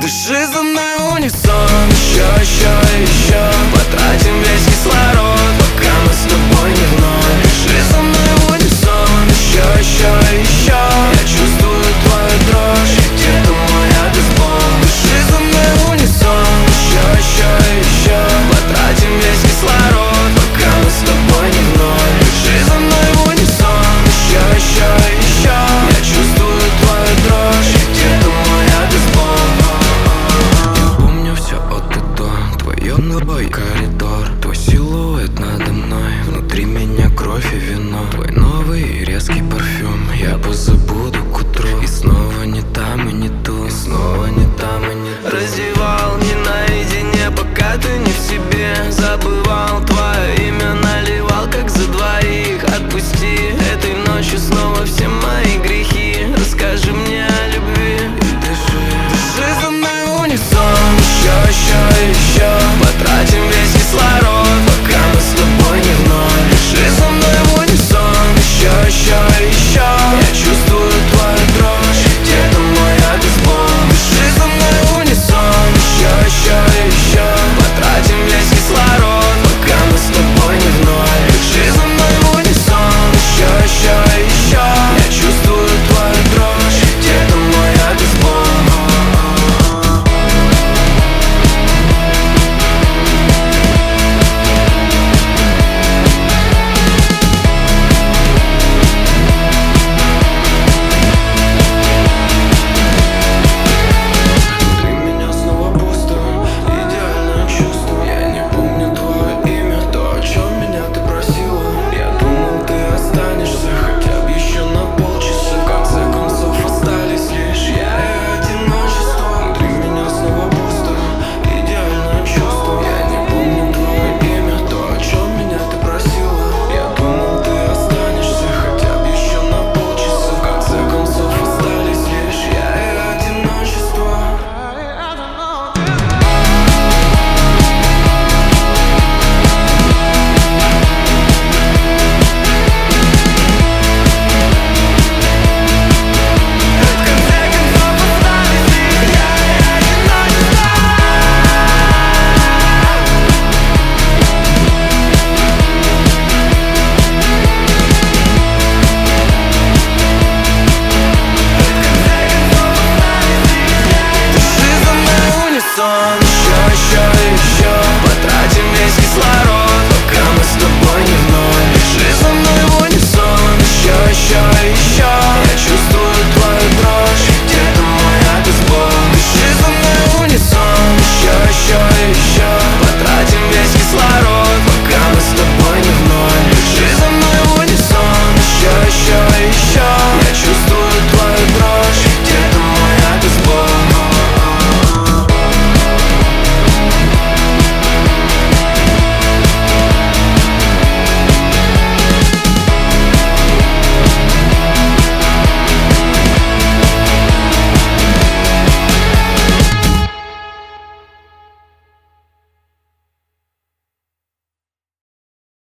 Дыши за мной в унисон. Еще потратим весь кислород, пока мы с тобой не вновь. Дыши за мной в унисон. Еще я чувствую твою дрожь, где-то мой адрес-бомб. Дыши за мной в унисон. Еще потратим весь кислород, пока мы с тобой не вновь. Дыши за мной в унисон. Еще я чувствую твою дрожь, где-то мой адрес-бомб. Я помню все от и до, твое новый коридор, твой силуэт надо мной, внутри меня кровь и вино. Твой новый резкий парфюм я позабуду к утру. И снова не там и не тут, и снова не там и не тут. Раздевал не наедине, пока ты не в себе. Забывал твое имя, наливал как за двоих. Отпусти этой ночью снова все мои грехи. Расскажи мне о любви и дыши. Дыши за мной в унисон. Еще